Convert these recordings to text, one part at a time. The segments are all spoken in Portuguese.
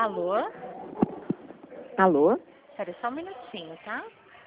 Alô? Alô? Espera só um minutinho, tá?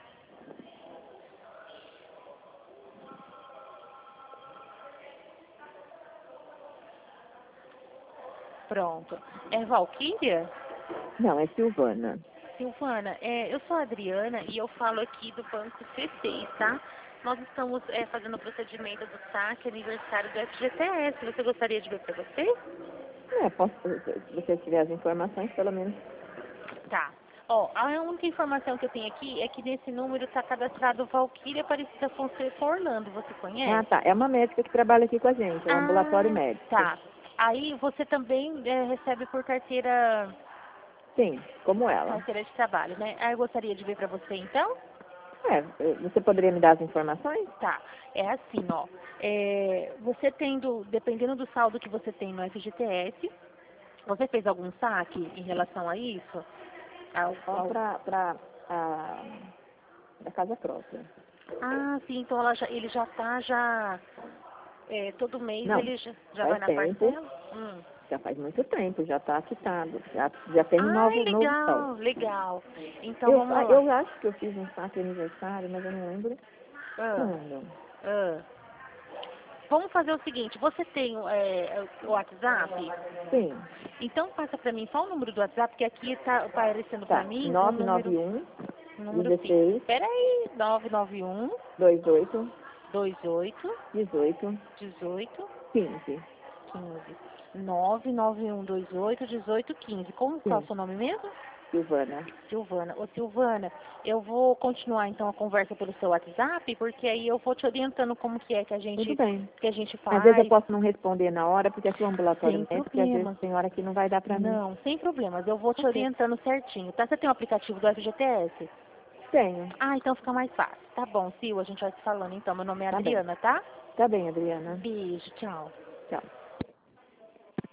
Pronto. É Valquíria? Não, é Silvana. Silvana, eu sou a Adriana e eu falo aqui do Banco C6, tá? Nós estamos fazendo o procedimento do saque aniversário do FGTS. Você gostaria de ver para você? Posso, se você tiver as informações, pelo menos. Tá. Ó, a única informação que eu tenho aqui é que nesse número está cadastrado Valquíria Aparecida Fonseca Orlando. Você conhece? Ah, tá. É uma médica que trabalha aqui com a gente, é um ambulatório médico. Tá. Aí você também recebe por carteira Sim, como ela. de trabalho, né? Aí eu gostaria de ver para você então? Você poderia me dar as informações? Tá. É assim, ó. Você tendo, dependendo do saldo que você tem no FGTS, você fez algum saque em relação a isso? Só da casa própria. Ah, sim, então ele já tá, todo mês Não, ele já vai faz na tempo, parcela? já faz muito tempo, já está quitado, já tem um Ai, novo legal, saldo. legal. Então vamos lá. Eu acho que eu fiz um saque aniversário, mas eu não lembro Ah, quando. ah. Vamos fazer o seguinte, você tem o WhatsApp? Sim, Então passa pra mim só o número do WhatsApp, porque aqui tá aparecendo pra tá. mim um número fixo. 991 Espera aí, 991 16 28 18 18 15. 15. 991 28 18 15. Qual é o Sim, seu nome mesmo? Silvana. Silvana. Ô Silvana, eu vou continuar então a conversa pelo seu WhatsApp, porque aí eu vou te orientando como que é que a Tudo gente, bem. que a gente Às vezes eu faz. posso não responder na hora, porque aqui é um ambulatório Sem médico e às vezes problemas. tem hora que não vai dar pra mim. Não, sem problemas. Eu vou te Ok. orientando certinho, tá? Você tem o aplicativo do FGTS? Tenho. Ah, então fica mais fácil. Tá bom, Sil, a gente vai se falando então. Meu nome é Tá bem. Adriana, tá? Tá bem, Adriana. Beijo, tchau. Tchau.